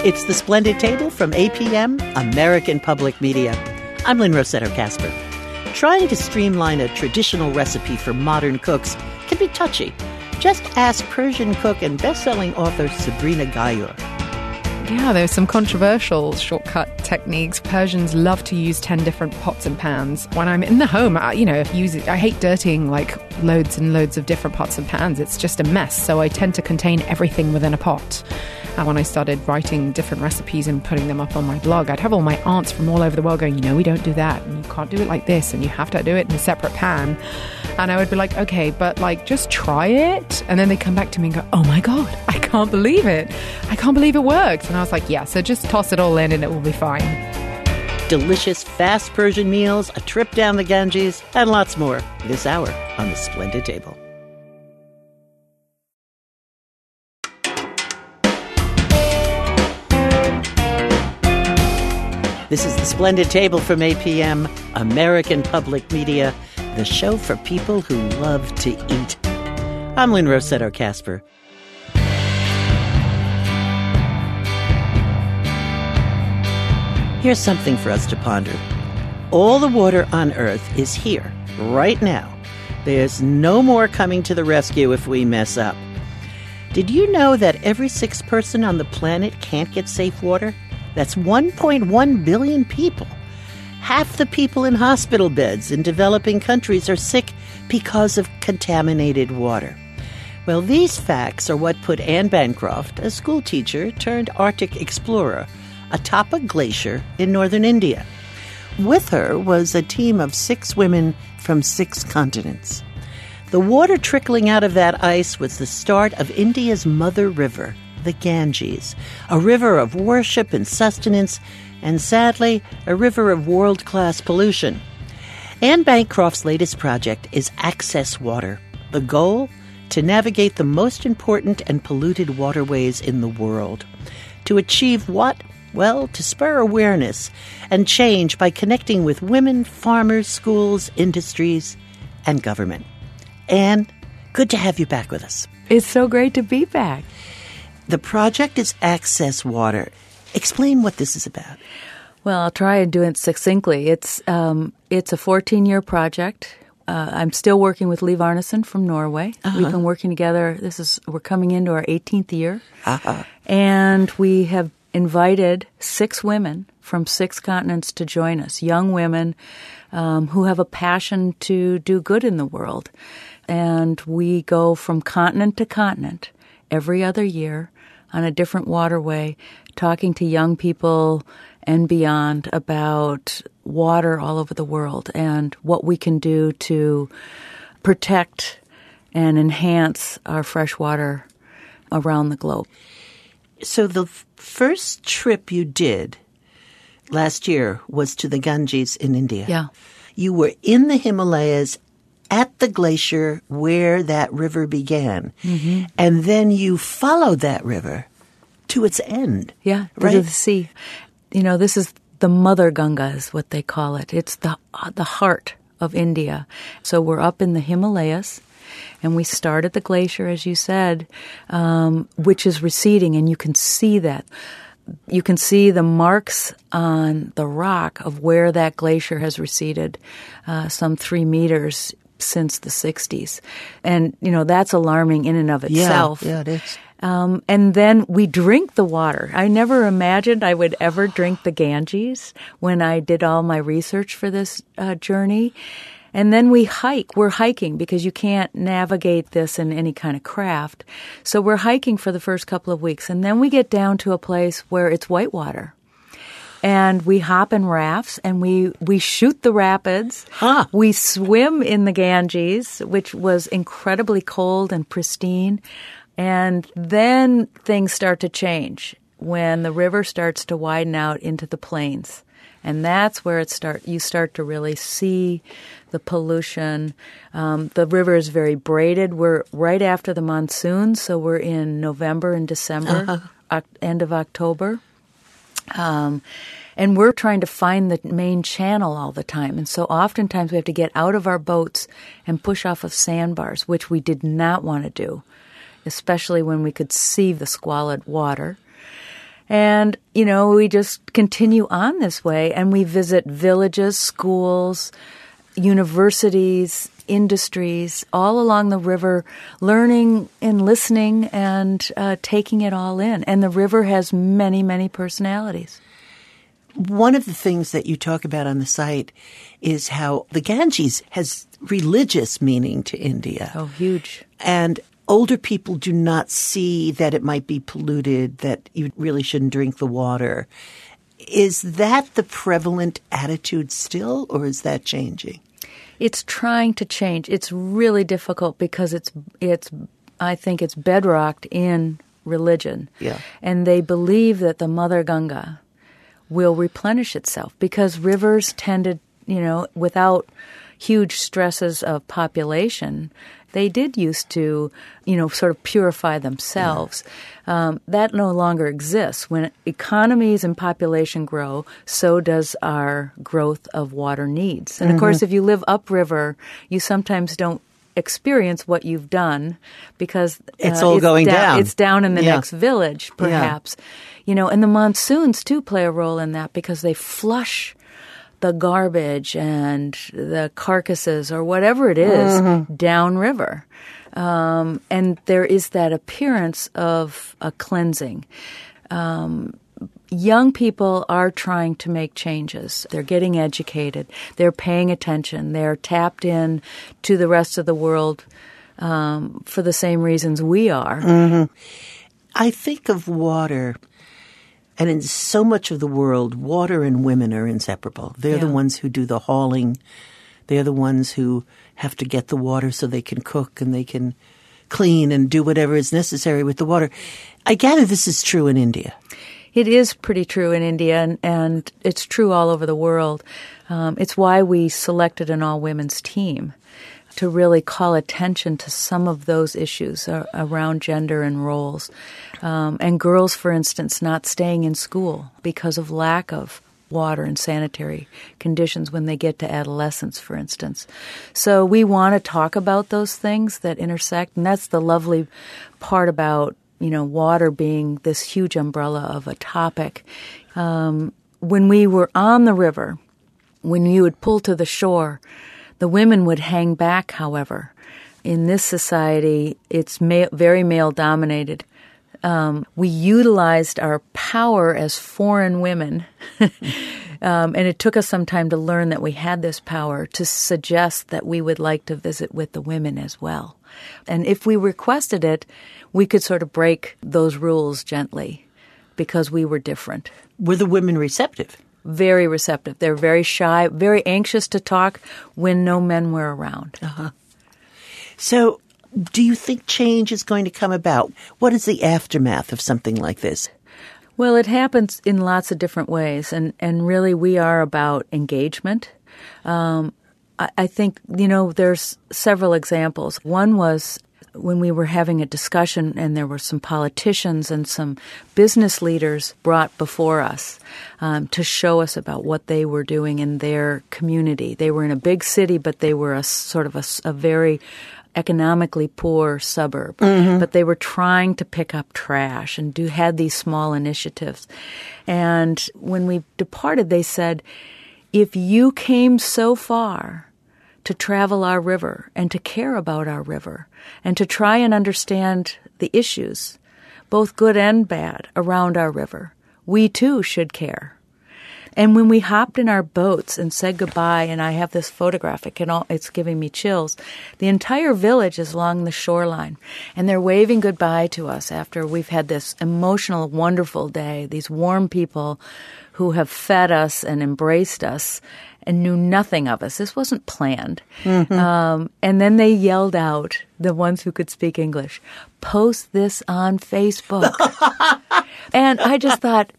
It's The Splendid Table from APM, American Public Media. I'm Lynn Rossetto Kasper. Trying to streamline a traditional recipe for modern cooks can be touchy. Just ask Persian cook and best-selling author Sabrina Gayoor. Yeah, there's some controversial shortcut techniques. Persians love to use 10 different pots and pans. When I'm in the home, I hate dirtying loads and loads of different pots and pans. It's just a mess. So I tend to contain everything within a pot. And when I started writing different recipes and putting them up on my blog, I'd have all my aunts from all over the world going, we don't do that. And you can't do it like this. And you have to do it in a separate pan. And I would be like, okay, but just try it. And then they come back to me and go, oh my God, I can't believe it. I can't believe it worked. And I was like, yeah, so just toss it all in and it will be fine. Delicious, fast Persian meals, a trip down the Ganges, and lots more this hour on The Splendid Table. This is The Splendid Table from APM, American Public Media, the show for people who love to eat. I'm Lynn Rossetto Kasper. Here's something for us to ponder. All the water on Earth is here, right now. There's no more coming to the rescue if we mess up. Did you know that every sixth person on the planet can't get safe water? That's 1.1 billion people. Half the people in hospital beds in developing countries are sick because of contaminated water. Well, these facts are what put Anne Bancroft, a school teacher turned Arctic explorer, atop a glacier in northern India. With her was a team of 6 women from 6 continents. The water trickling out of that ice was the start of India's mother river, the Ganges, a river of worship and sustenance, and sadly, a river of world-class pollution. Anne Bancroft's latest project is Access Water. The goal? To navigate the most important and polluted waterways in the world. To achieve what? Well, to spur awareness and change by connecting with women, farmers, schools, industries, and government. Anne, good to have you back with us. It's so great to be back. The project is Access Water. Explain what this is about. Well, I'll try and do it succinctly. It's a 14-year project. I'm still working with Liv Arnesen from Norway. Uh-huh. We've been working together. We're coming into our 18th year. Uh-huh. And we have invited 6 women from 6 continents to join us, young women who have a passion to do good in the world. And we go from continent to continent every other year on a different waterway, talking to young people and beyond about water all over the world and what we can do to protect and enhance our fresh water around the globe. So the first trip you did last year was to the Ganges in India. Yeah. You were in the Himalayas at the glacier where that river began. Mm-hmm. And then you followed that river to its end. Yeah, right? To the sea. This is the Mother Ganga is what they call it. It's the heart of India. So we're up in the Himalayas, and we start at the glacier, as you said, which is receding, and you can see that. You can see the marks on the rock of where that glacier has receded, some 3 meters since the 60s. And, that's alarming in and of itself. Yeah, it is. And then we drink the water. I never imagined I would ever drink the Ganges when I did all my research for this journey. And then we hike. We're hiking because you can't navigate this in any kind of craft. So we're hiking for the first couple of weeks. And then we get down to a place where it's whitewater. And we hop in rafts and we shoot the rapids. Huh. We swim in the Ganges, which was incredibly cold and pristine. And then things start to change when the river starts to widen out into the plains. And that's where you start to really see the pollution. The river is very braided. We're right after the monsoon, so we're in November and December, end of October. And we're trying to find the main channel all the time. And so oftentimes we have to get out of our boats and push off of sandbars, which we did not want to do, especially when we could see the squalid water. And, we just continue on this way, and we visit villages, schools, universities, industries, all along the river, learning and listening and taking it all in. And the river has many, many personalities. One of the things that you talk about on the site is how the Ganges has religious meaning to India. Oh, huge. And older people do not see that it might be polluted, that you really shouldn't drink the water. Is that the prevalent attitude still, or is that changing? It's trying to change. It's really difficult because I think it's bedrocked in religion. Yeah. And they believe that the Mother Ganga will replenish itself because rivers tended, without huge stresses of population, they did used to, sort of purify themselves. Yeah. That no longer exists. When economies and population grow, so does our growth of water needs. And, of course, if you live upriver, you sometimes don't experience what you've done because it's all going down. It's down in the next village, perhaps. Yeah. And the monsoons, too, play a role in that because they flush the garbage and the carcasses or whatever it is downriver. And there is that appearance of a cleansing. Young people are trying to make changes. They're getting educated. They're paying attention. They're tapped in to the rest of the world for the same reasons we are. Mm-hmm. I think of water, and in so much of the world, water and women are inseparable. They're the ones who do the hauling. They're the ones who have to get the water so they can cook and they can clean and do whatever is necessary with the water. I gather this is true in India. It is pretty true in India, and it's true all over the world. It's why we selected an all-women's team to really call attention to some of those issues around gender and roles. And girls, for instance, not staying in school because of lack of water and sanitary conditions when they get to adolescence, for instance. So we want to talk about those things that intersect, and that's the lovely part about water being this huge umbrella of a topic. When we were on the river, when you would pull to the shore, the women would hang back, however. In this society, it's very male-dominated. We utilized our power as foreign women, and it took us some time to learn that we had this power to suggest that we would like to visit with the women as well. And if we requested it, we could sort of break those rules gently because we were different. Were the women receptive? Very receptive. They're very shy, very anxious to talk when no men were around. Uh-huh. So do you think change is going to come about? What is the aftermath of something like this? Well, it happens in lots of different ways, and really we are about engagement. I think, there's several examples. One was when we were having a discussion and there were some politicians and some business leaders brought before us to show us about what they were doing in their community. They were in a big city, but they were a sort of a very economically poor suburb. Mm-hmm. But they were trying to pick up trash and had these small initiatives. And when we departed, they said, if you came so far to travel our river and to care about our river and to try and understand the issues, both good and bad, around our river, we too should care. And when we hopped in our boats and said goodbye, and I have this photograph, it's giving me chills, the entire village is along the shoreline, and they're waving goodbye to us after we've had this emotional, wonderful day, these warm people who have fed us and embraced us and knew nothing of us. This wasn't planned. Mm-hmm. And then they yelled out, the ones who could speak English, post this on Facebook. And I just thought,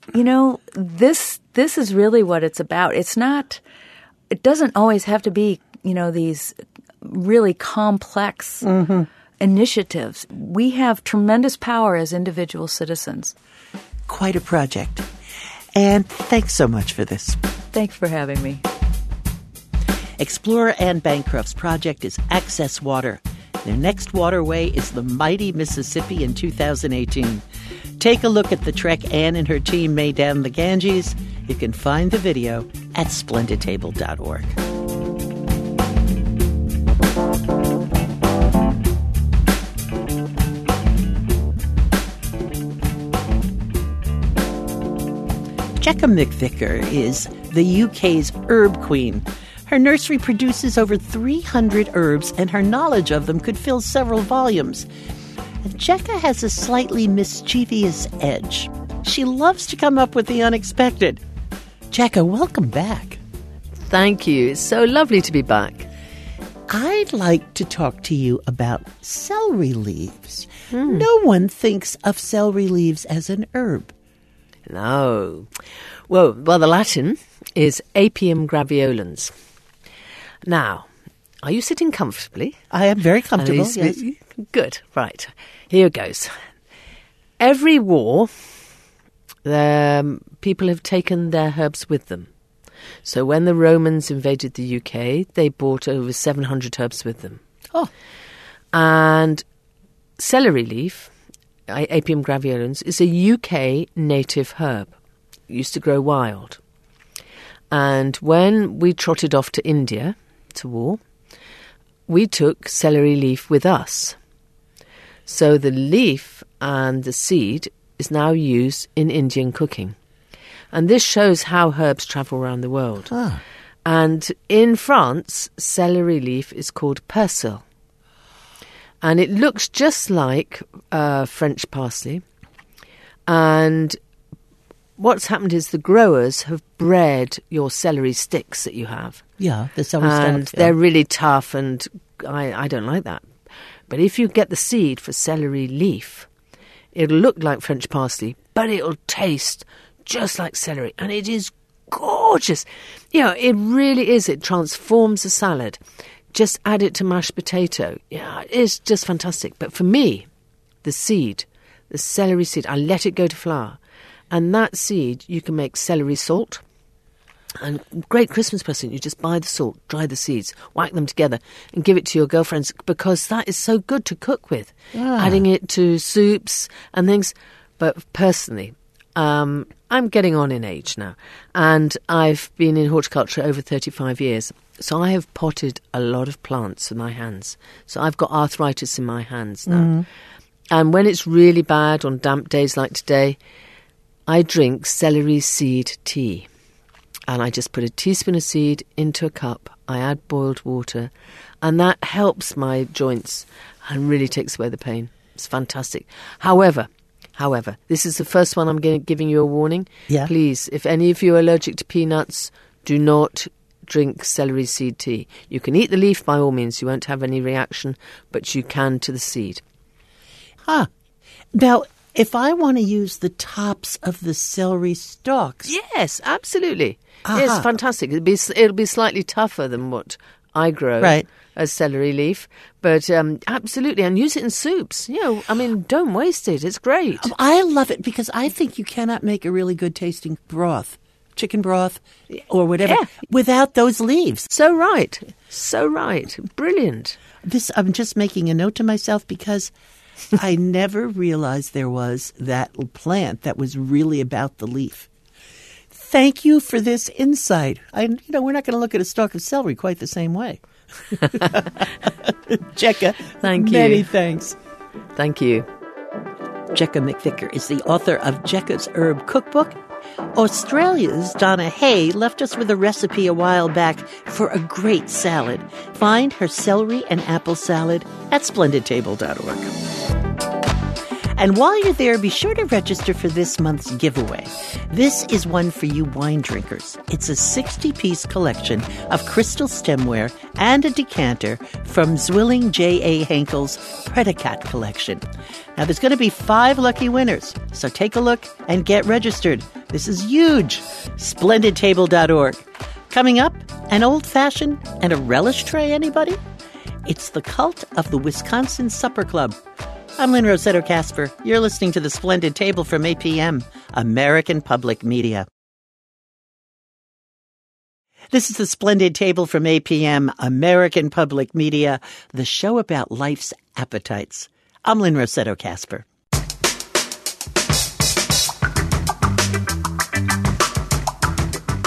this is really what it's about. It doesn't always have to be, these really complex initiatives. We have tremendous power as individual citizens. Quite a project. And thanks so much for this. Thanks for having me. Explorer Anne Bancroft's project is Access Water. Their next waterway is the mighty Mississippi in 2018. take a look at the trek Anne and her team made down the Ganges, you can find the video at splendidtable.org. Jekka McVicker is the UK's herb queen. Her nursery produces over 300 herbs, and her knowledge of them could fill several volumes. And Jekka has a slightly mischievous edge. She loves to come up with the unexpected. Jekka, welcome back. Thank you. It's so lovely to be back. I'd like to talk to you about celery leaves. No one thinks of celery leaves as an herb. No. Well, the Latin is Apium graveolens. Now, are you sitting comfortably? I am very comfortable, yes. Good. Right. Here goes. Every war, people have taken their herbs with them. So when the Romans invaded the UK, they brought over 700 herbs with them. Oh. And celery leaf, Apium graveolens, is a UK native herb. It used to grow wild. And when we trotted off to India to war, we took celery leaf with us. So the leaf and the seed is now used in Indian cooking. And this shows how herbs travel around the world. Ah. And in France, celery leaf is called persil. And it looks just like French parsley. And what's happened is the growers have bred your celery sticks that you have. Yeah, the celery and sticks. They're really tough, and I don't like that. But if you get the seed for celery leaf, it'll look like French parsley, but it'll taste just like celery. And it is gorgeous. You know, it really is. It transforms a salad. Just add it to mashed potato. Yeah, it's just fantastic. But for me, the seed, the celery seed, I let it go to flower. And that seed, you can make celery salt. And great Christmas present, you just buy the salt, dry the seeds, whack them together and give it to your girlfriends, because that is so good to cook with. Adding it to soups and things. But personally, I'm getting on in age now. And I've been in horticulture over 35 years. So I have potted a lot of plants with my hands. So I've got arthritis in my hands now. Mm-hmm. And when it's really bad on damp days like today, I drink celery seed tea. And I just put a teaspoon of seed into a cup. I add boiled water. And that helps my joints and really takes away the pain. It's fantastic. However, this is the first one I'm giving you a warning. Yeah. Please, if any of you are allergic to peanuts, do not drink celery seed tea. You can eat the leaf by all means. You won't have any reaction, but you can to the seed. Now, if I want to use the tops of the celery stalks... Yes, absolutely. It's fantastic. It'll be slightly tougher than what I grow as celery leaf, but absolutely, and use it in soups. You know, I mean, don't waste it. It's great. I love it because I think you cannot make a really good tasting broth, chicken broth or whatever, without those leaves. So right. Brilliant. I'm just making a note to myself because I never realized there was that plant that was really about the leaf. Thank you for this insight. We're not going to look at a stalk of celery quite the same way. Jekka, thank you. Many thanks. Thank you. Jekka McVicker is the author of Jekka's Herb Cookbook. Australia's Donna Hay left us with a recipe a while back for a great salad. Find her celery and apple salad at splendidtable.org. And while you're there, be sure to register for this month's giveaway. This is one for you wine drinkers. It's a 60-piece collection of crystal stemware and a decanter from Zwilling J.A. Henkel's Predicat collection. Now, there's going to be 5 lucky winners, so take a look and get registered. This is huge. Splendidtable.org. Coming up, an old-fashioned and a relish tray, anybody? It's the cult of the Wisconsin Supper Club. I'm Lynn Rossetto Kasper. You're listening to The Splendid Table from APM, American Public Media. This is The Splendid Table from APM, American Public Media, the show about life's appetites. I'm Lynn Rossetto Kasper.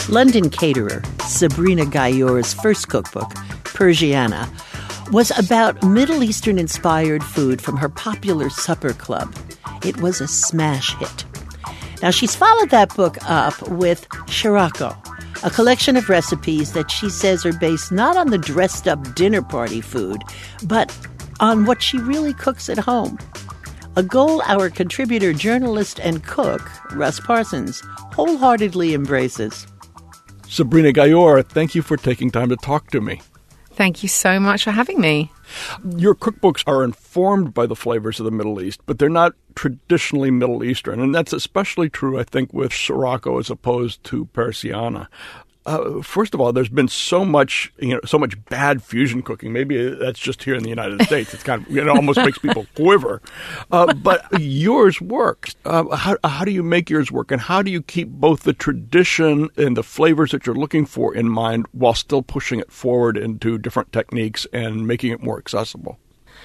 London caterer Sabrina Gayour's first cookbook, Persiana, was about Middle Eastern-inspired food from her popular supper club. It was a smash hit. Now, she's followed that book up with Scirocco, a collection of recipes that she says are based not on the dressed-up dinner party food, but on what she really cooks at home. A goal our contributor, journalist, and cook, Russ Parsons, wholeheartedly embraces. Sabrina Gayour, thank you for taking time to talk to me. Thank you so much for having me. Your cookbooks are informed by the flavors of the Middle East, but they're not traditionally Middle Eastern. And that's especially true, I think, with Scirocco as opposed to Persiana. First of all, there's been so much bad fusion cooking. Maybe that's just here in the United States. It's it almost makes people quiver. But yours works. How do you make yours work? And how do you keep both the tradition and the flavors that you're looking for in mind while still pushing it forward into different techniques and making it more accessible?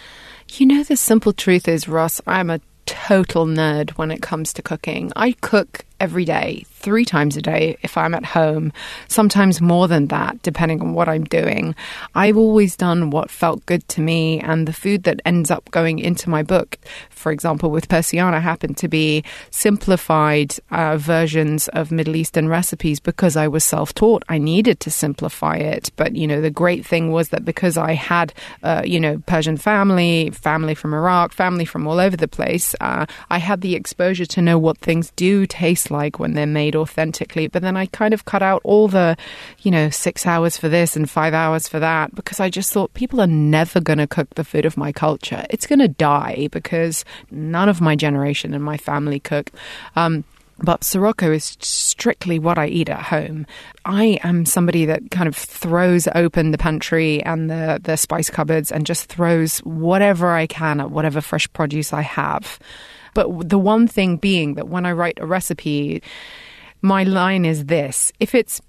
The simple truth is, Ross, I'm a total nerd when it comes to cooking. I cook every day, 3 times a day if I'm at home, sometimes more than that, depending on what I'm doing. I've always done what felt good to me, and the food that ends up going into my book, for example, with Persiana, happened to be simplified versions of Middle Eastern recipes because I was self-taught. I needed to simplify it. But, the great thing was that because I had, Persian family from Iraq, family from all over the place, I had the exposure to know what things do taste like when they're made authentically. But then I kind of cut out all the, 6 hours for this and 5 hours for that, because I just thought people are never going to cook the food of my culture. It's going to die because none of my generation and my family cook. But Scirocco is strictly what I eat at home. I am somebody that kind of throws open the pantry and the spice cupboards and just throws whatever I can at whatever fresh produce I have. But the one thing being that when I write a recipe, my line is this. If it's,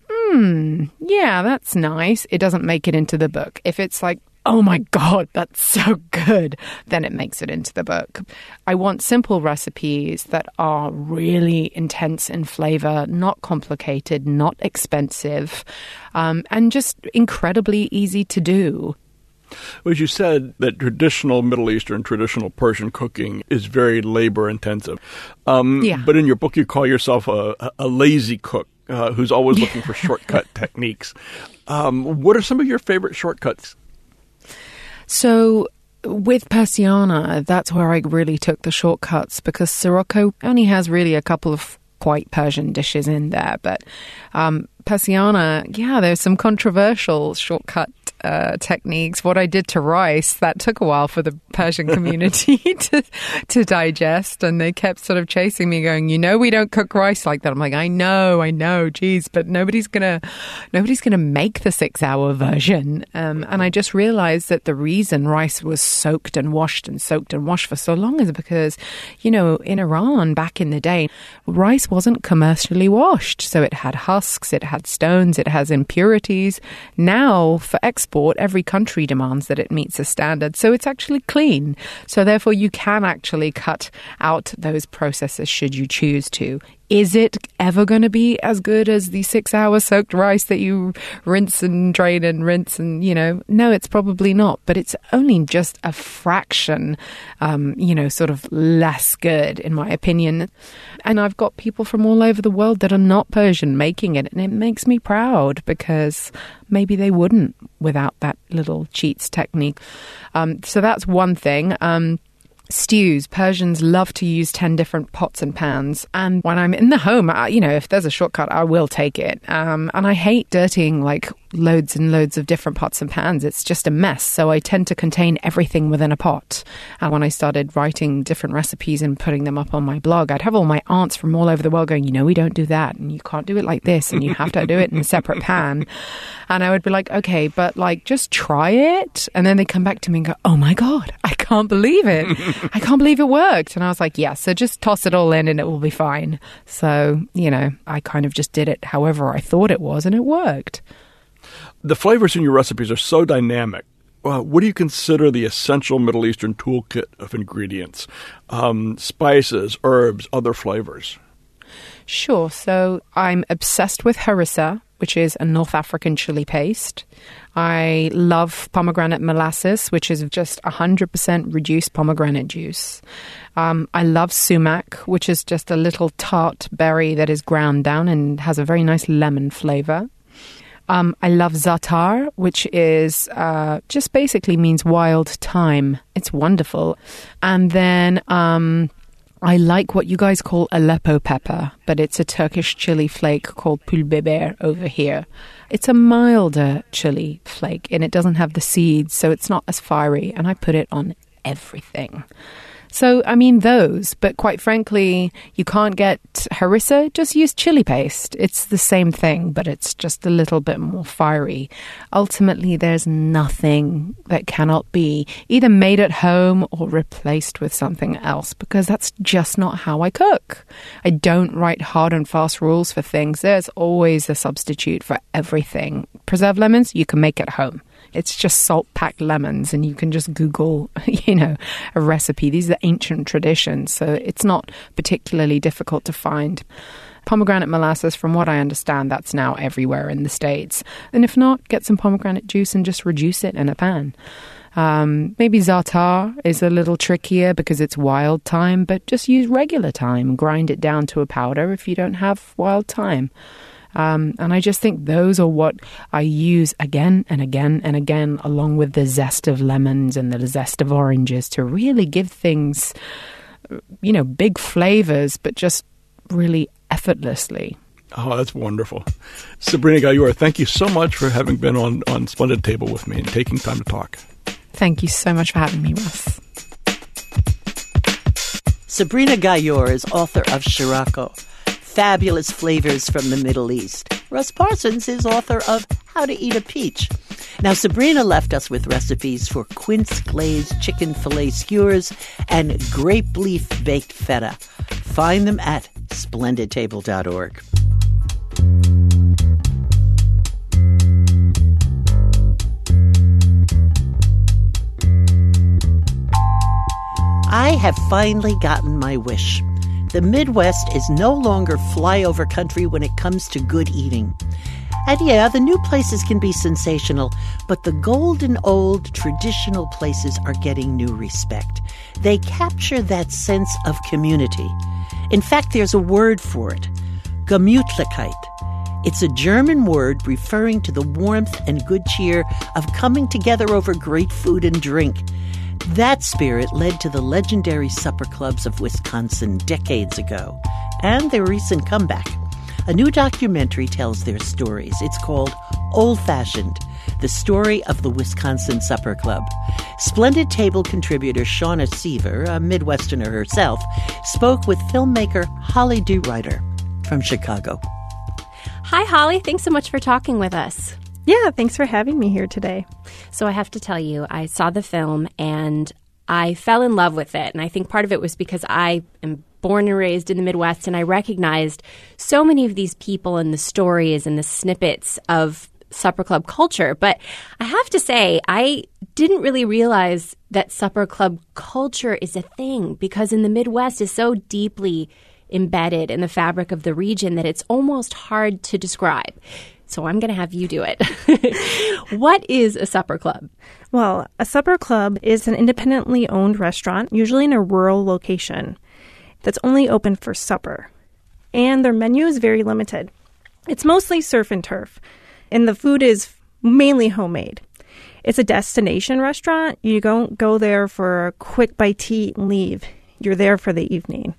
yeah, that's nice, it doesn't make it into the book. If it's like, oh my God, that's so good, then it makes it into the book. I want simple recipes that are really intense in flavor, not complicated, not expensive, and just incredibly easy to do. As you said, that traditional Middle Eastern, traditional Persian cooking is very labor intensive. But in your book, you call yourself a lazy cook who's always looking for shortcut techniques. What are some of your favorite shortcuts? So with Persiana, that's where I really took the shortcuts, because Scirocco only has really a couple of quite Persian dishes in there. But Persiana, there's some controversial shortcut techniques. What I did to rice, that took a while for the Persian community to digest, and they kept sort of chasing me going, we don't cook rice like that. I'm like, I know, geez, but nobody's gonna make the 6-hour version. And I just realized that the reason rice was soaked and washed for so long is because, in Iran back in the day, rice wasn't commercially washed. So it had husks, it had stones, it has impurities. Now, for export, every country demands that it meets a standard. So it's actually clean. So therefore, you can actually cut out those processes should you choose to. Is it ever going to be as good as the 6-hour soaked rice that you rinse and drain and rinse and, No, it's probably not. But it's only just a fraction, sort of less good, in my opinion. And I've got people from all over the world that are not Persian making it. And it makes me proud, because maybe they wouldn't without that little cheats technique. So that's one thing. Stews. Persians love to use 10 different pots and pans. And when I'm in the home, if there's a shortcut, I will take it. And I hate dirtying loads and loads of different pots and pans. It's just a mess. So I tend to contain everything within a pot. And when I started writing different recipes and putting them up on my blog, I'd have all my aunts from all over the world going, we don't do that. And you can't do it like this. And you have to do it in a separate pan. And I would be like, okay, but just try it. And then they come back to me and go, oh my God, I can't believe it. I can't believe it worked. And I was like, so just toss it all in and it will be fine. So, I kind of just did it however I thought it was, and it worked. The flavors in your recipes are so dynamic. What do you consider the essential Middle Eastern toolkit of ingredients? Spices, herbs, other flavors? Sure. So I'm obsessed with harissa. which is a North African chili paste. I love pomegranate molasses, which is just 100% reduced pomegranate juice. I love sumac, which is just a little tart berry that is ground down and has a very nice lemon flavor. I love za'atar, which is just basically means wild thyme. It's wonderful. And then I like what you guys call Aleppo pepper, but it's a Turkish chili flake called pul biber over here. It's a milder chili flake, and it doesn't have the seeds, so it's not as fiery, and I put it on everything. So, I mean, those, but quite frankly, you can't get harissa, just use chili paste. It's the same thing, but it's just a little bit more fiery. Ultimately, there's nothing that cannot be either made at home or replaced with something else, because that's just not how I cook. I don't write hard and fast rules for things. There's always a substitute for everything. Preserved lemons, you can make at home. It's just salt-packed lemons, and you can just Google, a recipe. These are ancient traditions, so it's not particularly difficult to find. Pomegranate molasses, from what I understand, that's now everywhere in the States. And if not, get some pomegranate juice and just reduce it in a pan. Maybe za'atar is a little trickier because it's wild thyme, but just use regular thyme. Grind it down to a powder if you don't have wild thyme. And I just think those are what I use again and again and again, along with the zest of lemons and the zest of oranges, to really give things, big flavors, but just really effortlessly. Oh, that's wonderful. Sabrina Ghaiour, thank you so much for having been on Splendid Table with me and taking time to talk. Thank you so much for having me, Russ. Sabrina Ghaiour is author of Scirocco, Fabulous Flavors from the Middle East. Russ Parsons is author of How to Eat a Peach. Now, Sabrina left us with recipes for quince glazed chicken filet skewers and grape leaf baked feta. Find them at splendidtable.org. I have finally gotten my wish. The Midwest is no longer flyover country when it comes to good eating. And yeah, the new places can be sensational, but the golden old traditional places are getting new respect. They capture that sense of community. In fact, there's a word for it, Gemütlichkeit. It's a German word referring to the warmth and good cheer of coming together over great food and drink. That spirit led to the legendary supper clubs of Wisconsin decades ago, and their recent comeback. A new documentary tells their stories. It's called Old Fashioned, the story of the Wisconsin Supper Club. Splendid Table contributor Shauna Seaver, a Midwesterner herself, spoke with filmmaker Holly DeRuyter from Chicago. Hi, Holly. Thanks so much for talking with us. Yeah, thanks for having me here today. So I have to tell you, I saw the film and I fell in love with it. And I think part of it was because I am born and raised in the Midwest, and I recognized so many of these people and the stories and the snippets of supper club culture. But I have to say, I didn't really realize that supper club culture is a thing, because in the Midwest is so deeply embedded in the fabric of the region that it's almost hard to describe. So I'm going to have you do it. What is a supper club? Well, a supper club is an independently owned restaurant, usually in a rural location, that's only open for supper. And their menu is very limited. It's mostly surf and turf, and the food is mainly homemade. It's a destination restaurant. You don't go there for a quick bite to eat and leave. You're there for the evening.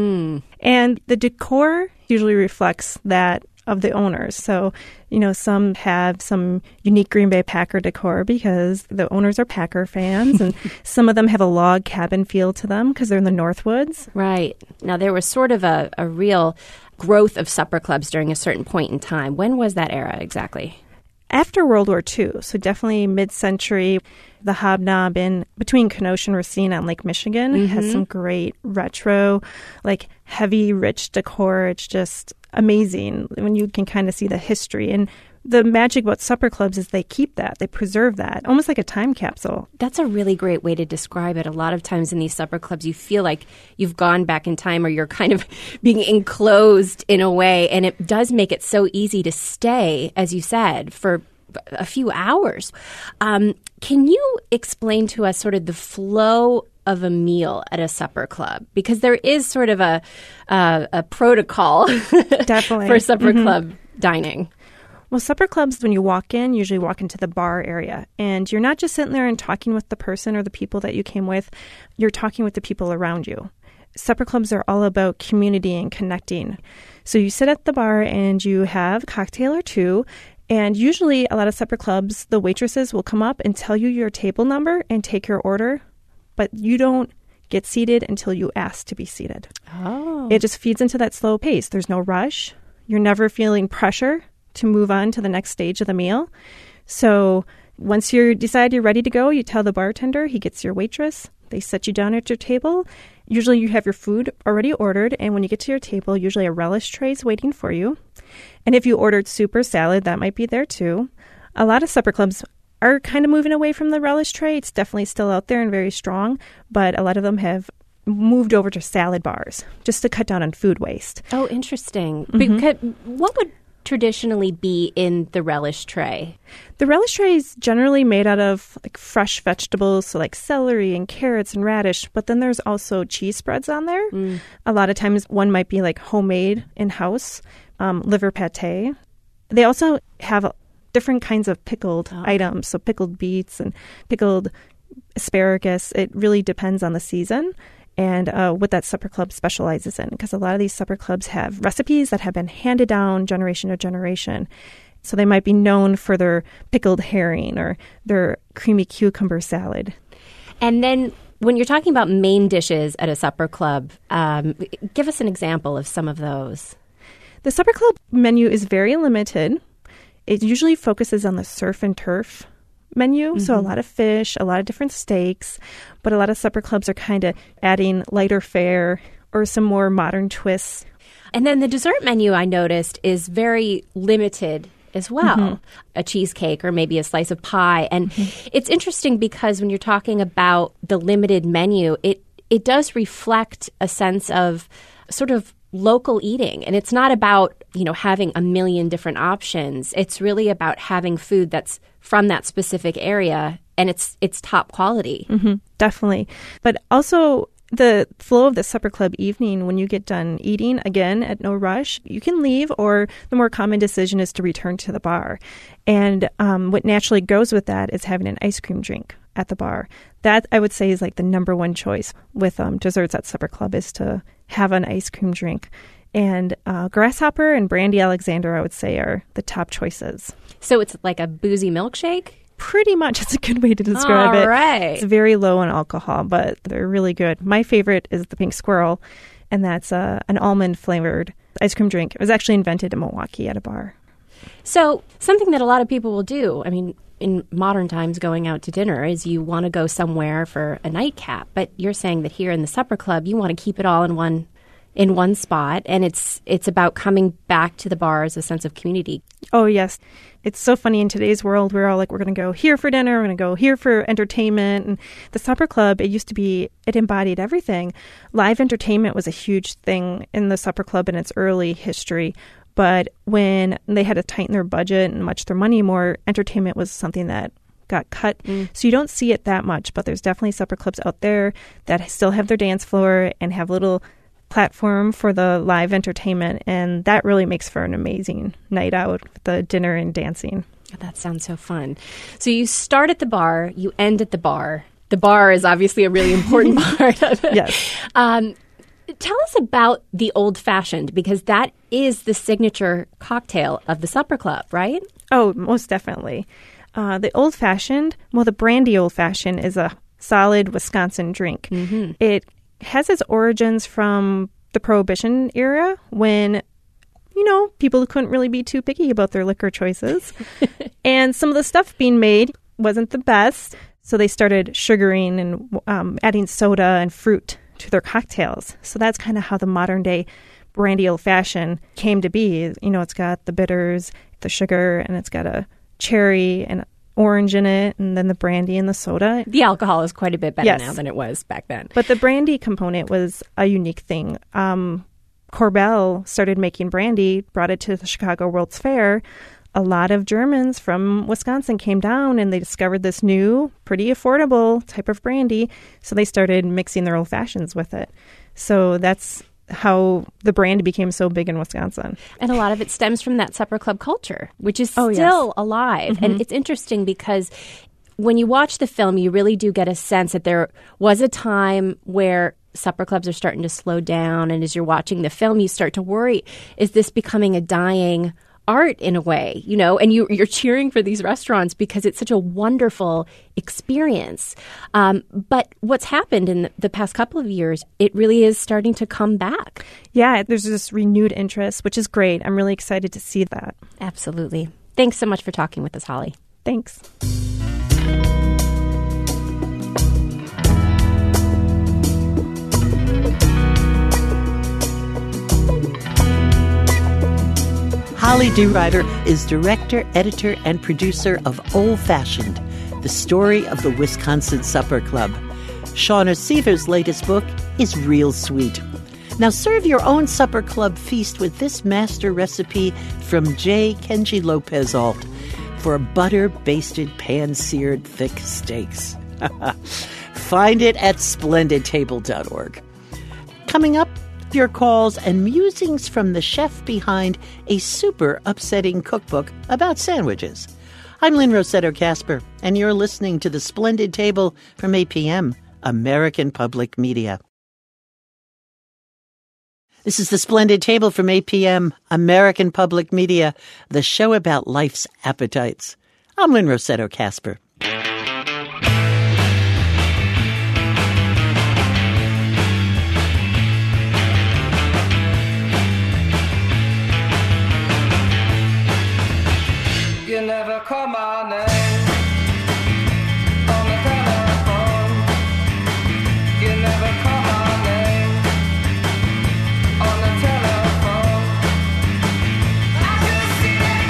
And the decor usually reflects that of the owners. So, some have some unique Green Bay Packer decor because the owners are Packer fans, and some of them have a log cabin feel to them because they're in the Northwoods. Right. Now, there was sort of a real growth of supper clubs during a certain point in time. When was that era exactly? After World War II, so definitely mid-century. The Hobnob in between Kenosha and Racine on Lake Michigan has some great retro, heavy, rich decor. It's just amazing when you can kind of see the history. And The magic about supper clubs is they keep that, they preserve that, almost like a time capsule. That's a really great way to describe it. A lot of times in these supper clubs, you feel like you've gone back in time or you're kind of being enclosed in a way. And it does make it so easy to stay, as you said, for a few hours. Can you explain to us sort of the flow of a meal at a supper club? Because there is sort of a protocol Definitely. for supper club dining. Well, supper clubs, when you walk in, usually walk into the bar area. And you're not just sitting there and talking with the person or the people that you came with. You're talking with the people around you. Supper clubs are all about community and connecting. So you sit at the bar and you have a cocktail or two. And usually a lot of supper clubs, the waitresses will come up and tell you your table number and take your order. But you don't get seated until you ask to be seated. Oh. It just feeds into that slow pace. There's no rush. You're never feeling pressure to move on to the next stage of the meal. So once you decide you're ready to go, you tell the bartender, he gets your waitress, they set you down at your table. Usually you have your food already ordered, and when you get to your table, usually a relish tray is waiting for you. And if you ordered soup or salad, that might be there too. A lot of supper clubs are kind of moving away from the relish tray. It's definitely still out there and very strong, but a lot of them have moved over to salad bars just to cut down on food waste. Oh, interesting. Because what would traditionally be in the relish tray? The relish tray is generally made out of like fresh vegetables, so like celery and carrots and radish, but then there's also cheese spreads on there. A lot of times one might be like homemade in-house, liver pate. They also have different kinds of pickled items, so pickled beets and pickled asparagus. It really depends on the season and what that supper club specializes in, because a lot of these supper clubs have recipes that have been handed down generation to generation. So they might be known for their pickled herring or their creamy cucumber salad. And then when you're talking about main dishes at a supper club, give us an example of some of those. The supper club menu is very limited. It usually focuses on the surf and turf menu, so a lot of fish, a lot of different steaks, but a lot of supper clubs are kind of adding lighter fare or some more modern twists. And then the dessert menu, I noticed, is very limited as well. A cheesecake or maybe a slice of pie. And it's interesting because when you're talking about the limited menu, it does reflect a sense of sort of local eating. And it's not about, having a million different options. It's really about having food that's from that specific area and it's top quality. Definitely. But also the flow of the supper club evening, when you get done eating, again, at no rush, you can leave, or the more common decision is to return to the bar. And what naturally goes with that is having an ice cream drink at the bar. That, I would say, is like the number one choice with desserts at supper club, is to have an ice cream drink. And Grasshopper and Brandy Alexander, I would say, are the top choices. So it's like a boozy milkshake? Pretty much. It's a good way to describe it. All right. It's very low in alcohol, but they're really good. My favorite is the Pink Squirrel, and that's an almond-flavored ice cream drink. It was actually invented in Milwaukee at a bar. So something that a lot of people will do, in modern times, going out to dinner, is you want to go somewhere for a nightcap. But you're saying that here in the supper club, you want to keep it all in one spot, and it's about coming back to the bar as a sense of community. Oh, yes. It's so funny in today's world. We're all like, we're going to go here for dinner, we're going to go here for entertainment. And the supper club, it embodied everything. Live entertainment was a huge thing in the supper club in its early history. But when they had to tighten their budget and much their money more, entertainment was something that got cut. So you don't see it that much, but there's definitely supper clubs out there that still have their dance floor and have little platform for the live entertainment, and that really makes for an amazing night out with the dinner and dancing. That sounds so fun. So you start at the bar, you end at the bar. The bar is obviously a really important part of it. Yes. Tell us about the Old Fashioned, because that is the signature cocktail of the supper club, right? Oh, most definitely. The Old Fashioned, the Brandy Old Fashioned is a solid Wisconsin drink. It has its origins from the Prohibition era, when, people couldn't really be too picky about their liquor choices. And some of the stuff being made wasn't the best. So they started sugaring and adding soda and fruit to their cocktails. So that's kind of how the modern day brandy old fashioned came to be. You know, it's got the bitters, the sugar, and it's got a cherry and orange in it, and then the brandy and the soda. The alcohol is quite a bit better Yes. now than it was back then. But the brandy component was a unique thing. Korbel started making brandy, brought it to the Chicago World's Fair. A lot of Germans from Wisconsin came down and they discovered this new, pretty affordable type of brandy. So they started mixing their old fashions with it. So that's how the brandy became so big in Wisconsin. And a lot of it stems from that supper club culture, which is Oh, yes. still alive. And it's interesting because when you watch the film, you really do get a sense that there was a time where supper clubs are starting to slow down. And as you're watching the film, you start to worry, is this becoming a dying art in a way, you know, and you're cheering for these restaurants because it's such a wonderful experience. But what's happened in the past couple of years, it really is starting to come back. Yeah, there's this renewed interest, which is great. I'm really excited to see that. Absolutely. Thanks so much for talking with us, Holly. Thanks. Holly DeRuyter is director, editor, and producer of Old Fashioned, the story of the Wisconsin Supper Club. Shauna Seaver's latest book is Real Sweet. Now serve your own supper club feast with this master recipe from J. Kenji Lopez Alt for butter-basted, pan-seared, thick steaks. Find it at splendidtable.org. Coming up, your calls and musings from the chef behind a super upsetting cookbook about sandwiches. I'm Lynn Rossetto Kasper, and you're listening to The Splendid Table from APM, American Public Media. This is The Splendid Table from APM, American Public Media, the show about life's appetites. I'm Lynn Rossetto Kasper. You never call my name on the telephone. You never call my name on the telephone. I just see that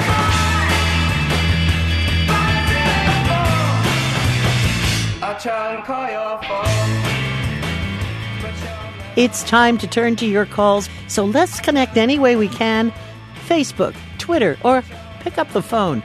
cry by the telephone. I try and call your phone, but you're never. It's time to turn to your calls, so let's connect any way we can. Facebook, Twitter, or pick up the phone.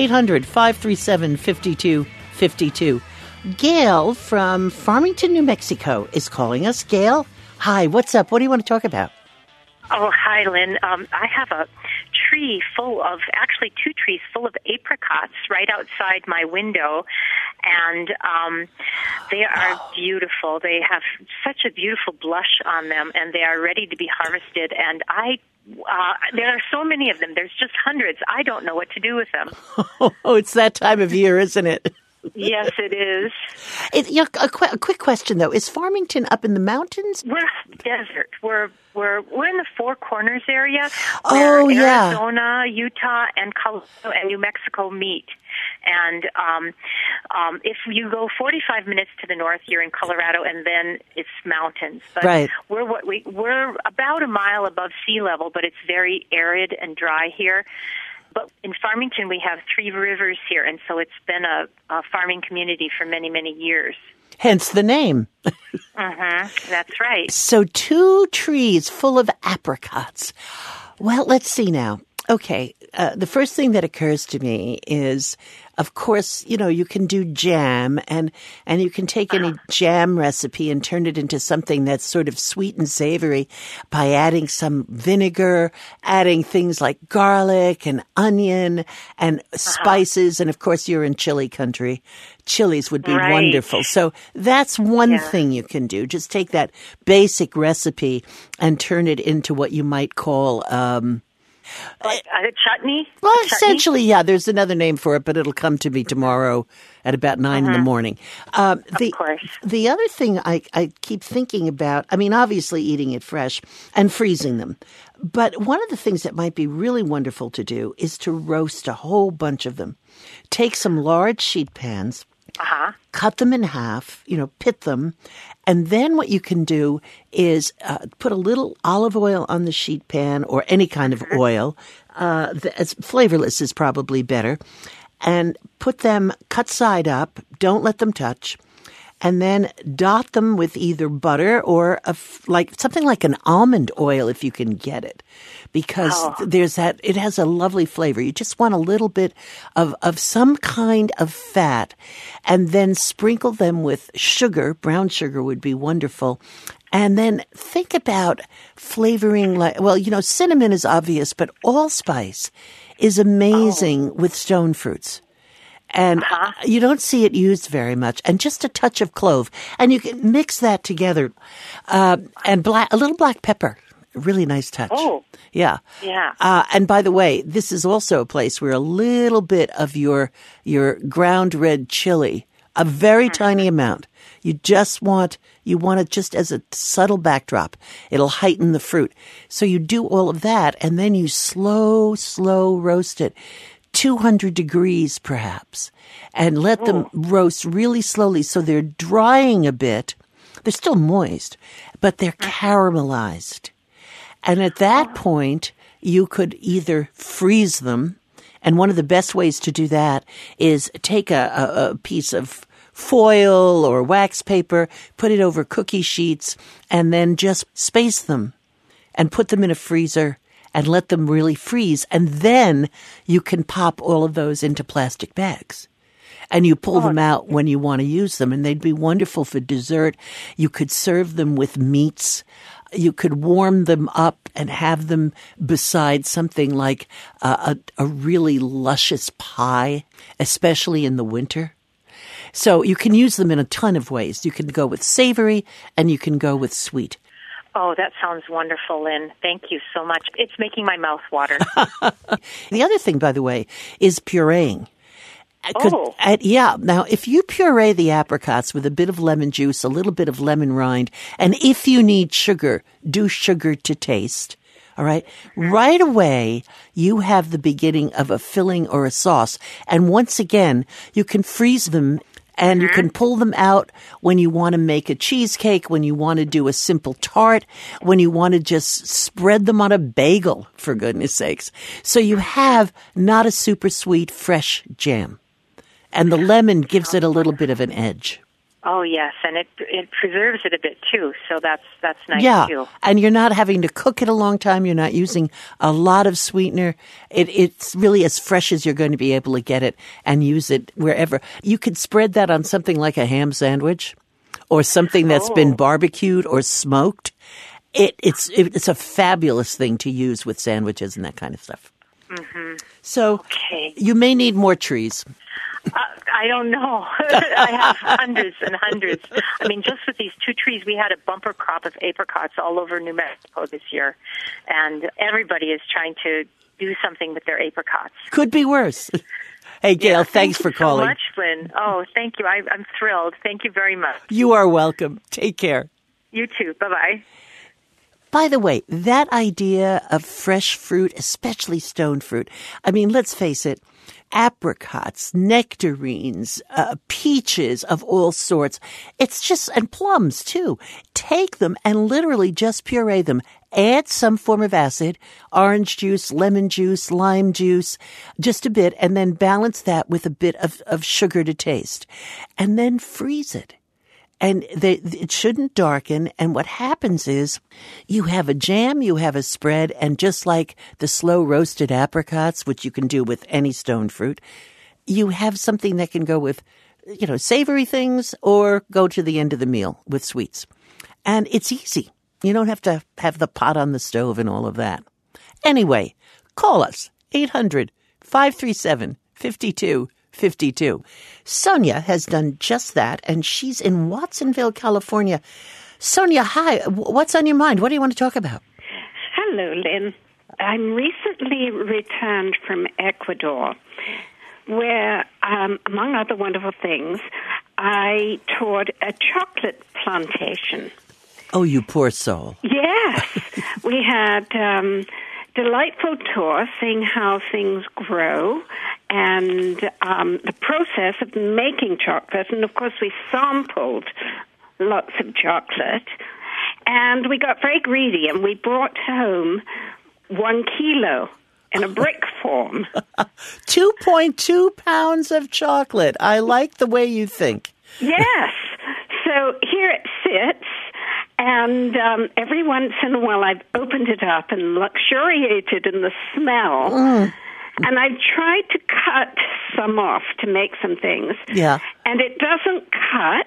800-537-5252. Gail from Farmington, New Mexico is calling us. Gail, hi, what's up? What do you want to talk about? Oh, hi, Lynn. I have a tree full of, actually 2 trees full of apricots right outside my window, and they are beautiful. They have such a beautiful blush on them, and they are ready to be harvested, and there are so many of them. There's just hundreds. I don't know what to do with them. Oh, it's that time of year, isn't it? Yes, it is. A quick question, though. Is Farmington up in the mountains? We're desert. We're in the Four Corners area Oh, where yeah. Arizona, Utah, and Colorado and New Mexico meet. And if you go 45 minutes to the north, you're in Colorado, and then it's mountains. But Right. we're about a mile above sea level, but it's very arid and dry here. But in Farmington, we have 3 rivers here, and so it's been a farming community for many, many years. Hence the name. That's right. So 2 trees full of apricots. Well, let's see now. Okay, the first thing that occurs to me is, of course, you know, you can do jam, and you can take any jam recipe and turn it into something that's sort of sweet and savory by adding some vinegar, adding things like garlic and onion and spices, and of course, you're in chili country. Chilies would be Right. wonderful. So that's one thing you can do. Just take that basic recipe and turn it into what you might call Like a chutney? well, A chutney? essentially, yeah, there's another name for it, but it'll come to me tomorrow at about 9 in the morning. Of course. The other thing I keep thinking about, I mean, obviously eating it fresh and freezing them. But one of the things that might be really wonderful to do is to roast a whole bunch of them. Take some large sheet pans cut them in half, pit them. And then what you can do is put a little olive oil on the sheet pan or any kind of oil. Flavorless is probably better. And put them cut side up. Don't let them touch. And then dot them with either butter or something like an almond oil if you can get it. Because it has a lovely flavor. You just want a little bit of some kind of fat, and then sprinkle them with sugar. Brown sugar would be wonderful. And then think about flavoring cinnamon is obvious, but allspice is amazing with stone fruits. And you don't see it used very much. And just a touch of clove. And you can mix that together. And a little black pepper. Really nice touch. Oh. Yeah. Yeah. And by the way, this is also a place where a little bit of your ground red chili, a very tiny amount, you want it just as a subtle backdrop. It'll heighten the fruit. So you do all of that, and then you slow roast it. 200 degrees perhaps, and let them roast really slowly so they're drying a bit. They're still moist, but they're caramelized. And at that point, you could either freeze them, and one of the best ways to do that is take a piece of foil or wax paper, put it over cookie sheets, and then just space them and put them in a freezer and let them really freeze. And then you can pop all of those into plastic bags. And you pull them out when you want to use them. And they'd be wonderful for dessert. You could serve them with meats. You could warm them up and have them beside something like a really luscious pie, especially in the winter. So you can use them in a ton of ways. You can go with savory and you can go with sweet. Oh, that sounds wonderful, Lynn. Thank you so much. It's making my mouth water. The other thing, by the way, is pureeing. Now, if you puree the apricots with a bit of lemon juice, a little bit of lemon rind, and if you need sugar, do sugar to taste. All right. Right away, you have the beginning of a filling or a sauce. And once again, you can freeze them. And you can pull them out when you want to make a cheesecake, when you want to do a simple tart, when you want to just spread them on a bagel, for goodness sakes. So you have not a super sweet, fresh jam. And the lemon gives it a little bit of an edge. Oh, yes, and it preserves it a bit, too, so that's nice, too. Yeah, and you're not having to cook it a long time. You're not using a lot of sweetener. It's really as fresh as you're going to be able to get it and use it wherever. You could spread that on something like a ham sandwich or something that's been barbecued or smoked. It's a fabulous thing to use with sandwiches and that kind of stuff. Mm-hmm. So you may need more trees. I don't know. I have hundreds and hundreds. I mean, just with these 2 trees, we had a bumper crop of apricots all over New Mexico this year. And everybody is trying to do something with their apricots. Could be worse. Hey, Gail, thanks for calling. Thank you so much, Lynn. Oh, thank you. I'm thrilled. Thank you very much. You are welcome. Take care. You too. Bye-bye. By the way, that idea of fresh fruit, especially stone fruit, I mean, let's face it, apricots, nectarines, peaches of all sorts. It's just, and plums too. Take them and literally just puree them. Add some form of acid, orange juice, lemon juice, lime juice, just a bit, and then balance that with a bit of sugar to taste. And then freeze it. And it shouldn't darken. And what happens is you have a jam, you have a spread, and just like the slow roasted apricots, which you can do with any stone fruit, you have something that can go with, savory things or go to the end of the meal with sweets. And it's easy. You don't have to have the pot on the stove and all of that. Anyway, call us, 800-537-5252. Sonia has done just that, and she's in Watsonville, California. Sonia, hi. What's on your mind? What do you want to talk about? Hello, Lynn. I'm recently returned from Ecuador, where, among other wonderful things, I toured a chocolate plantation. Oh, you poor soul. Yes. We had delightful tour, seeing how things grow and the process of making chocolate. And, of course, we sampled lots of chocolate. And we got very greedy, and we brought home 1 kilo in a brick form. 2.2 pounds of chocolate. I like the way you think. Yes. So here it sits, and every once in a while I've opened it up and luxuriated in the smell. And I've tried to cut some off to make some things. Yeah. And it doesn't cut.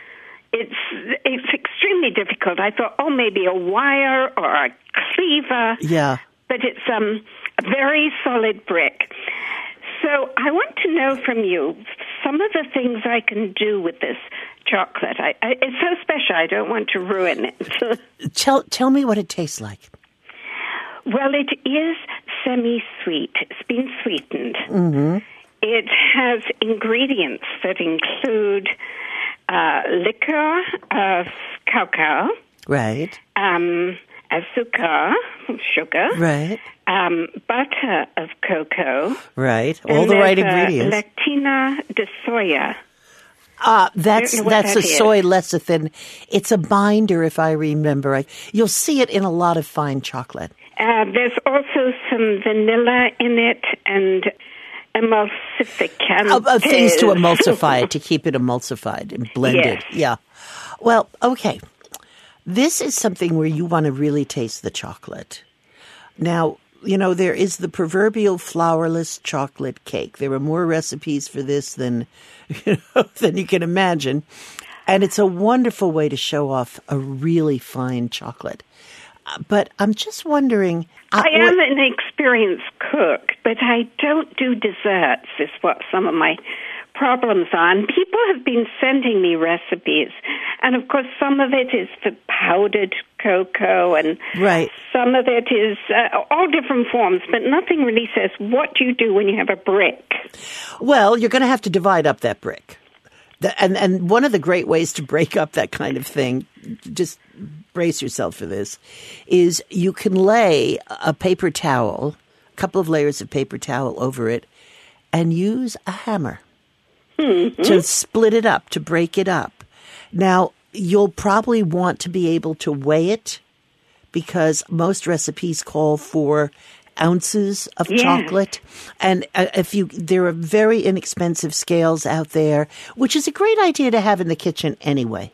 It's extremely difficult. I thought, maybe a wire or a cleaver. Yeah. But it's a very solid brick. So I want to know from you some of the things I can do with this chocolate. It's so special, I don't want to ruin it. Tell me what it tastes like. Well, it is semi-sweet. It's been sweetened. Mm-hmm. It has ingredients that include liquor of cacao. Right. Azúcar, sugar. Right. Butter of cocoa. Right. All the right ingredients. Lectina de soya. That's a soy lecithin. It's a binder, if I remember. You'll see it in a lot of fine chocolate. There's also some vanilla in it and emulsificants. Things to emulsify it, to keep it emulsified and blended. Yes. Yeah. Well, okay. This is something where you want to really taste the chocolate. Now, there is the proverbial flourless chocolate cake. There are more recipes for this than you can imagine. And it's a wonderful way to show off a really fine chocolate. But I'm just wondering... I am an experienced cook, but I don't do desserts, is what some of my problems are. And people have been sending me recipes. And, of course, some of it is for powdered cocoa, and some of it is all different forms, but nothing really says what do you do when you have a brick. Well, you're going to have to divide up that brick. And one of the great ways to break up that kind of thing, just brace yourself for this, is you can lay a paper towel, a couple of layers of paper towel over it, and use a hammer to split it up, to break it up. Now, you'll probably want to be able to weigh it, because most recipes call for ounces of chocolate. And there are very inexpensive scales out there, which is a great idea to have in the kitchen anyway.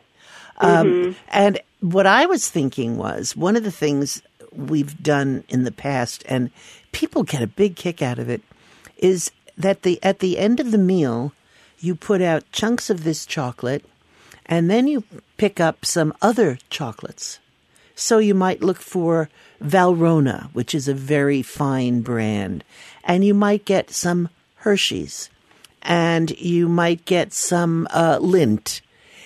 And what I was thinking was, one of the things we've done in the past, and people get a big kick out of it, is that at the end of the meal, you put out chunks of this chocolate, and then you pick up some other chocolates. So you might look for Valrhona, which is a very fine brand, and you might get some Hershey's, and you might get some Lindt,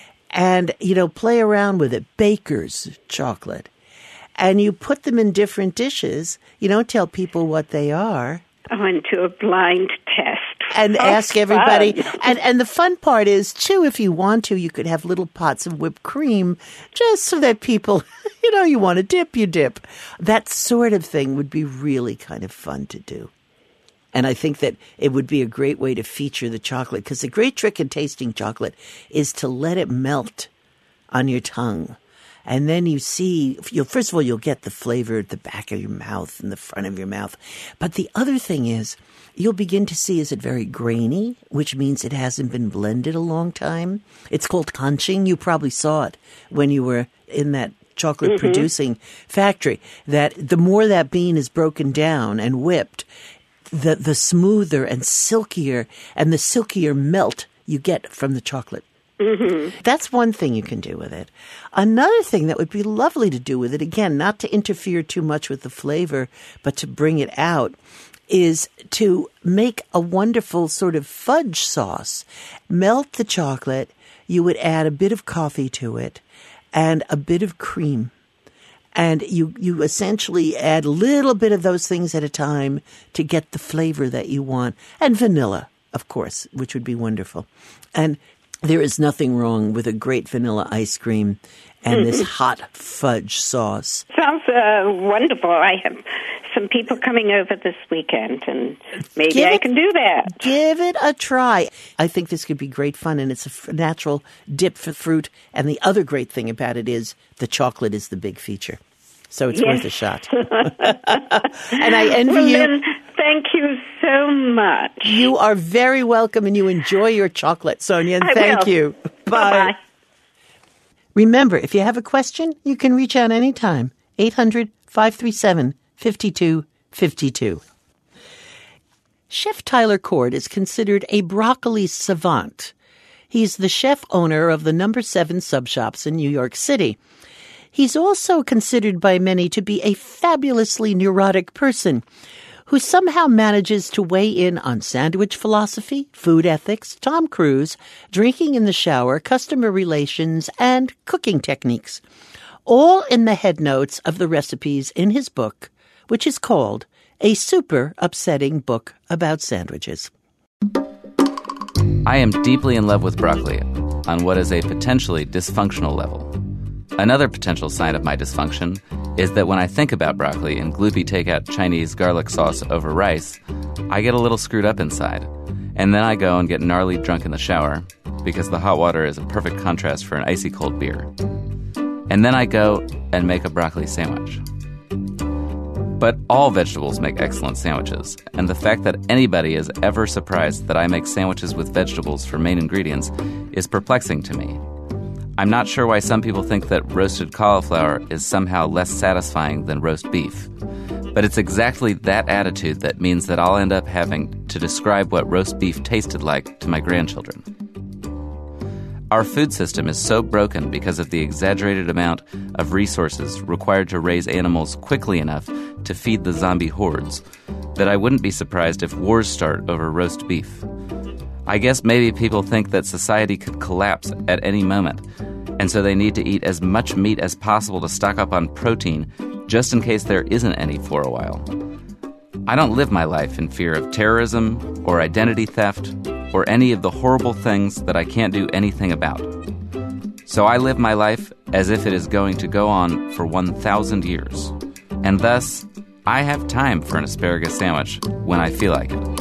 and, play around with it, Baker's chocolate. And you put them in different dishes. You don't tell people what they are. And to a blind test. And ask everybody. And the fun part is, too, if you want to, you could have little pots of whipped cream just so that people, you want to dip, you dip. That sort of thing would be really kind of fun to do. And I think that it would be a great way to feature the chocolate, because the great trick in tasting chocolate is to let it melt on your tongue. And then you see, first of all, you'll get the flavor at the back of your mouth and the front of your mouth. But the other thing is, you'll begin to see, is it very grainy, which means it hasn't been blended a long time. It's called conching. You probably saw it when you were in that chocolate producing factory, that the more that bean is broken down and whipped, the smoother and silkier, and the silkier melt you get from the chocolate. That's one thing you can do with it. Another thing that would be lovely to do with it, again, not to interfere too much with the flavor, but to bring it out, is to make a wonderful sort of fudge sauce. Melt the chocolate. You would add a bit of coffee to it and a bit of cream. And you essentially add a little bit of those things at a time to get the flavor that you want. And vanilla, of course, which would be wonderful. And there is nothing wrong with a great vanilla ice cream and this hot fudge sauce. Sounds wonderful. I have some people coming over this weekend, and maybe I can do that. Give it a try. I think this could be great fun, and it's a natural dip for fruit. And the other great thing about it is the chocolate is the big feature. So it's worth a shot. And I envy you. Then, thank you so much. You are very welcome, and you enjoy your chocolate, Sonia. And thank you. Bye. Bye-bye. Remember, if you have a question, you can reach out anytime. 800-537-5252. Chef Tyler Cord is considered a broccoli savant. He's the chef owner of the No. 7 sub shops in New York City. He's also considered by many to be a fabulously neurotic person who somehow manages to weigh in on sandwich philosophy, food ethics, Tom Cruise, drinking in the shower, customer relations, and cooking techniques, all in the headnotes of the recipes in his book, which is called A Super Upsetting Book About Sandwiches. I am deeply in love with broccoli on what is a potentially dysfunctional level. Another potential sign of my dysfunction is that when I think about broccoli and gloopy takeout Chinese garlic sauce over rice, I get a little screwed up inside. And then I go and get gnarly drunk in the shower because the hot water is a perfect contrast for an icy cold beer. And then I go and make a broccoli sandwich. But all vegetables make excellent sandwiches, and the fact that anybody is ever surprised that I make sandwiches with vegetables for main ingredients is perplexing to me. I'm not sure why some people think that roasted cauliflower is somehow less satisfying than roast beef. But it's exactly that attitude that means that I'll end up having to describe what roast beef tasted like to my grandchildren. Our food system is so broken because of the exaggerated amount of resources required to raise animals quickly enough to feed the zombie hordes that I wouldn't be surprised if wars start over roast beef. I guess maybe people think that society could collapse at any moment, and so they need to eat as much meat as possible to stock up on protein just in case there isn't any for a while. I don't live my life in fear of terrorism or identity theft or any of the horrible things that I can't do anything about. So I live my life as if it is going to go on for 1,000 years. And thus, I have time for an asparagus sandwich when I feel like it.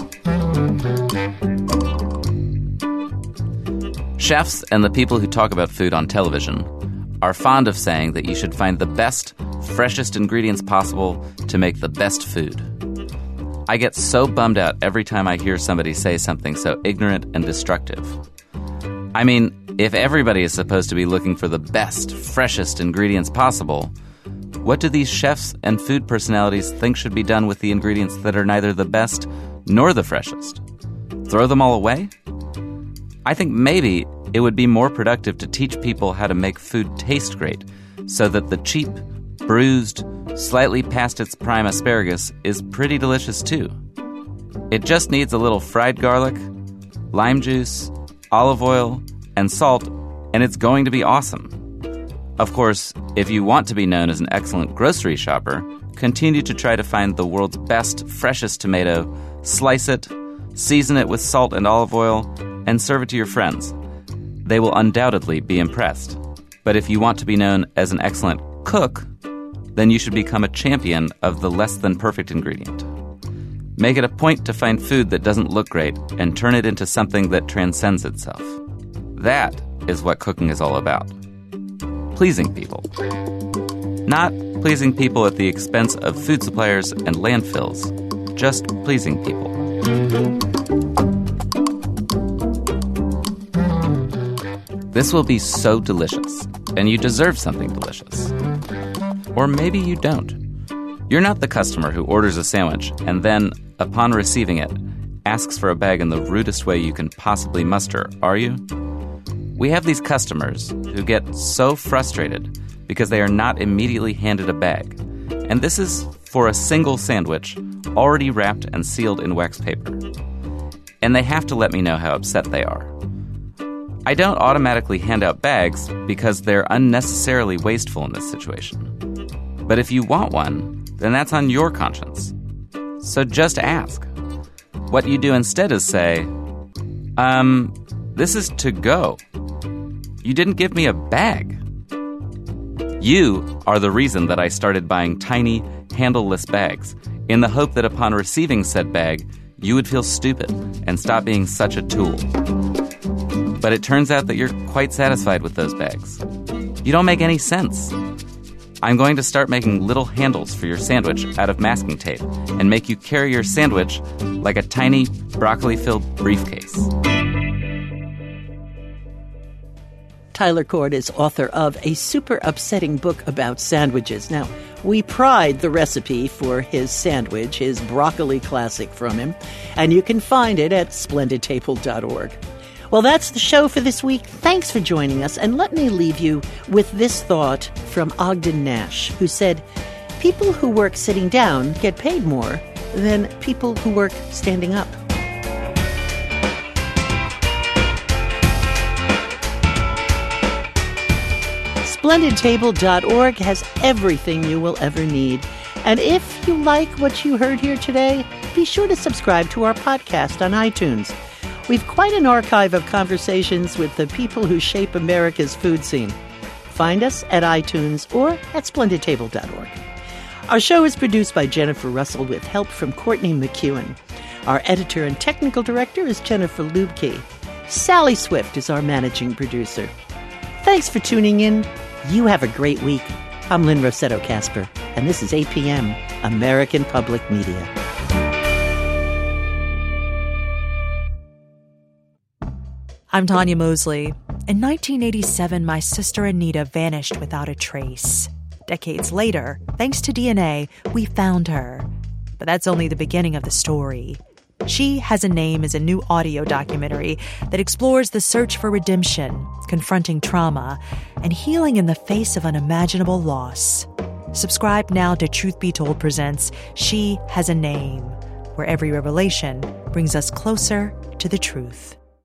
Chefs and the people who talk about food on television are fond of saying that you should find the best, freshest ingredients possible to make the best food. I get so bummed out every time I hear somebody say something so ignorant and destructive. I mean, if everybody is supposed to be looking for the best, freshest ingredients possible, what do these chefs and food personalities think should be done with the ingredients that are neither the best nor the freshest? Throw them all away? I think maybe it would be more productive to teach people how to make food taste great so that the cheap, bruised, slightly past its prime asparagus is pretty delicious too. It just needs a little fried garlic, lime juice, olive oil, and salt, and it's going to be awesome. Of course, if you want to be known as an excellent grocery shopper, continue to try to find the world's best, freshest tomato, slice it, season it with salt and olive oil, and serve it to your friends. They will undoubtedly be impressed. But if you want to be known as an excellent cook, then you should become a champion of the less than perfect ingredient. Make it a point to find food that doesn't look great and turn it into something that transcends itself. That is what cooking is all about. Pleasing people. Not pleasing people at the expense of food suppliers and landfills. Just pleasing people. This will be so delicious, and you deserve something delicious. Or maybe you don't. You're not the customer who orders a sandwich and then, upon receiving it, asks for a bag in the rudest way you can possibly muster, are you? We have these customers who get so frustrated because they are not immediately handed a bag. And this is for a single sandwich already wrapped and sealed in wax paper. And they have to let me know how upset they are. I don't automatically hand out bags because they're unnecessarily wasteful in this situation. But if you want one, then that's on your conscience. So just ask. What you do instead is say, this is to go. You didn't give me a bag. You are the reason that I started buying tiny, handleless bags, in the hope that upon receiving said bag, you would feel stupid and stop being such a tool. But it turns out that you're quite satisfied with those bags. You don't make any sense. I'm going to start making little handles for your sandwich out of masking tape and make you carry your sandwich like a tiny broccoli-filled briefcase. Tyler Court is author of a super upsetting book about sandwiches. Now, we pried the recipe for his sandwich, his broccoli classic from him, and you can find it at splendidtable.org. Well, that's the show for this week. Thanks for joining us, and let me leave you with this thought from Ogden Nash, who said, "People who work sitting down get paid more than people who work standing up." SplendidTable.org has everything you will ever need. And if you like what you heard here today, be sure to subscribe to our podcast on iTunes. We've quite an archive of conversations with the people who shape America's food scene. Find us at iTunes or at SplendidTable.org. Our show is produced by Jennifer Russell with help from Courtney McEwen. Our editor and technical director is Jennifer Lubke. Sally Swift is our managing producer. Thanks for tuning in. You have a great week. I'm Lynn Rossetto Kasper, and this is APM, American Public Media. I'm Tanya Mosley. In 1987, my sister Anita vanished without a trace. Decades later, thanks to DNA, we found her. But that's only the beginning of the story. She Has a Name is a new audio documentary that explores the search for redemption, confronting trauma, and healing in the face of unimaginable loss. Subscribe now to Truth Be Told presents She Has a Name, where every revelation brings us closer to the truth.